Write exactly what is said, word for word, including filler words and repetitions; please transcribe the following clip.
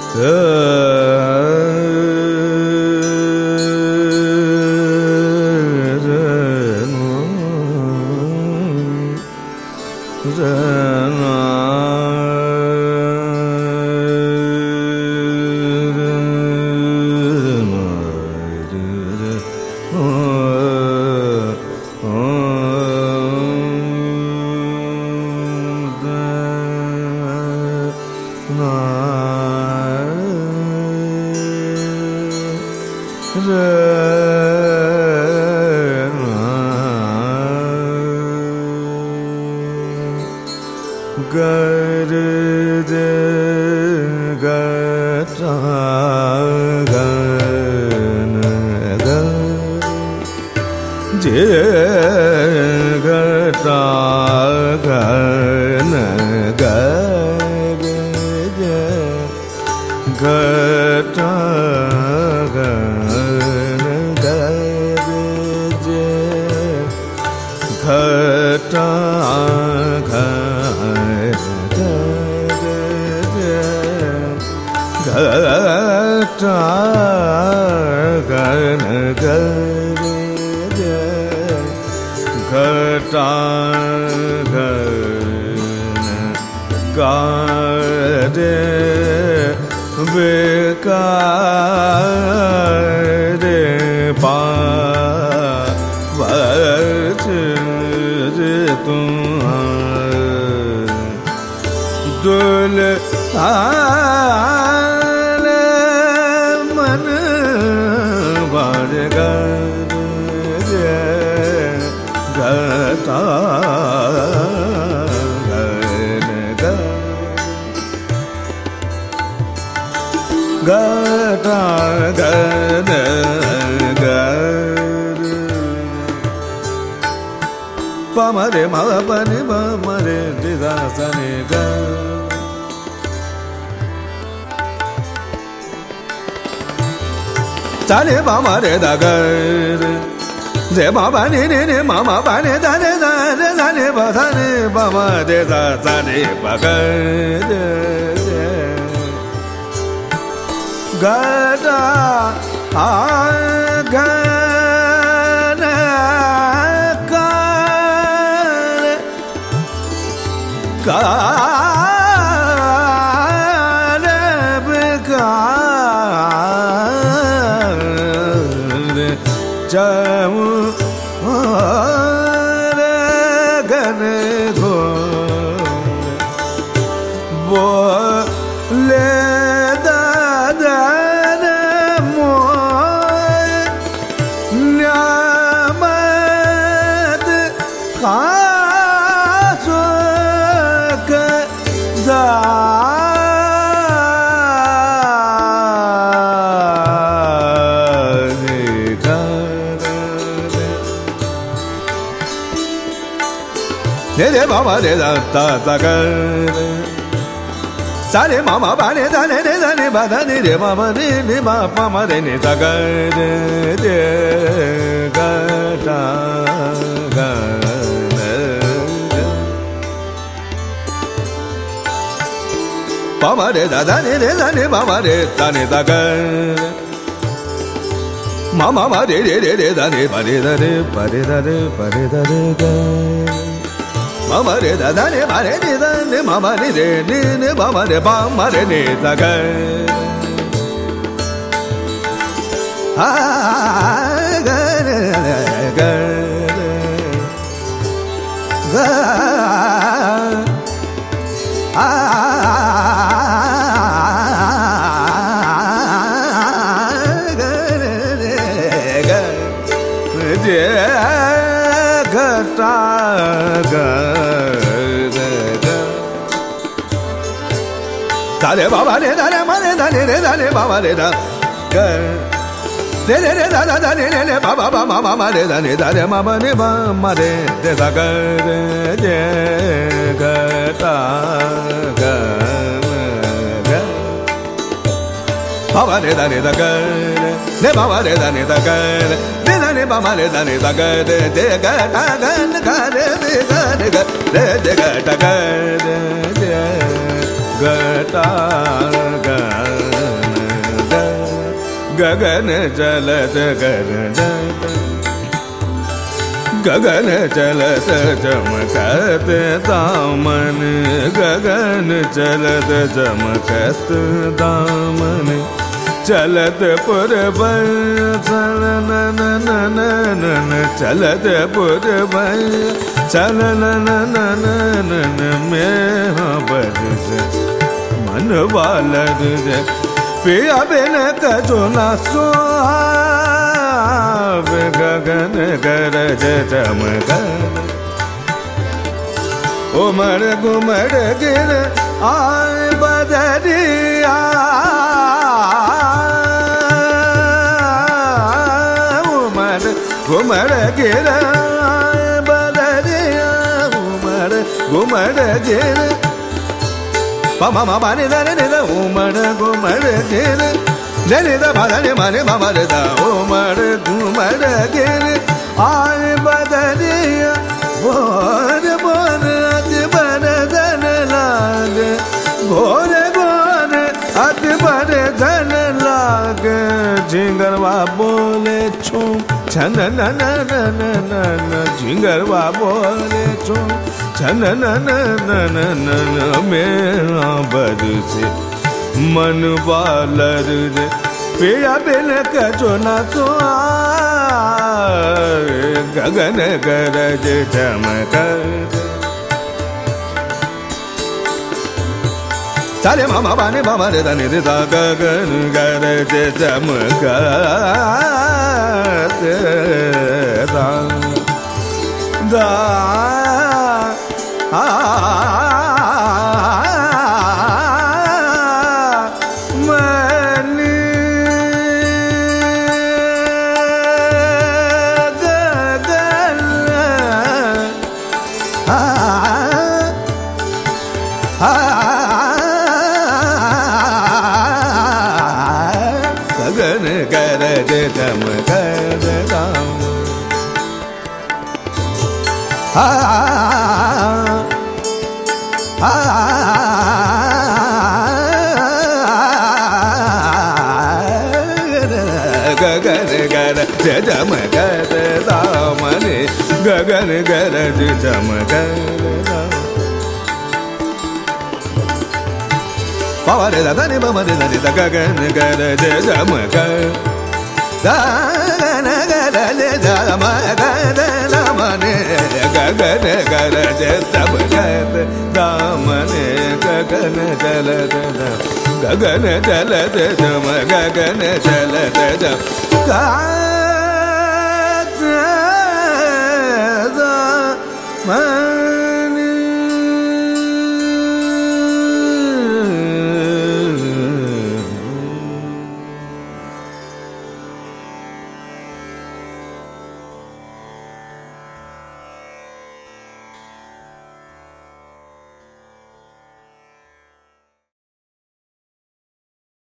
Tani mama re da ga re mama ni ni ni mama ba ni da ni da ni da ni ba da ni ba ma de da da ni ba ga de ga da a ga na ga ga jamu re gane go bo le da da na mo nyamat khaso ka da re mama re da da da ga sa re mama ba re da re re da re ba da ni re mama re re ma pa ma re ni da ga re re ga da ga pa ma re da da re re da re mama re da ni da ga mama ma re re re re da re ba re da re ba re da re ba re da re ga mama re da da ne ma re ni da ne mama ni re ni ne mama re ba ma re ni da ga a ga ga ga a ga ga ga da re ba ba re da re ma re da re re da re ba ba re da ga re re re da da da re re re ba ba ba ma ma ma re da re da re ma ba re ba ma re re da ga re je ga ta ga ga ba ba re da re da ga re ba ba re da re da ga re re da re ba ma re da re da ga re de ga ta ga ga re de ga re ga re de ga ta ga re de ga ta ga गगन चलत गगन गगन चलत चमकत दामन गगन चलत चमकत दामन चलत पुरबन चलन none चलत पुरबन चलन नन में बरस मन बालर पिया बिन कजो न सुहाव गगन गरज चमकन उमड़ घुमड़ गिर आए बदरिया उमड़ घुमड़ गिर आए बदरिया उमड़ घुमड़ गिर Mama mama ni da ni da umar gumar gir ni ni da bada ni mani mama ni da umar gumar gir ay badaniya bor bor at bana dan lag bor bor at bana dan lag jingarwa bole chum chhan na na na na na jingarwa bole chum छन न न न न न मेरा बरसे मन bowler रे पिया बिन कजो न सुहावे गगन गरज चमकत चले मामा बाने मामा रे दा नि रे दा गगन गरज चमकत दा दा आ मन गगन आ गगन गरज चमकत दाम आ गगन गरज चमकत दामन गगन गरज चमकत पवन दानी बमन दानी गगन गरज चमकत गगन गरज चमकत दामन गगन गरज चमकत दामन गगन चलत गगन चलत जम गगन चलत जम गगन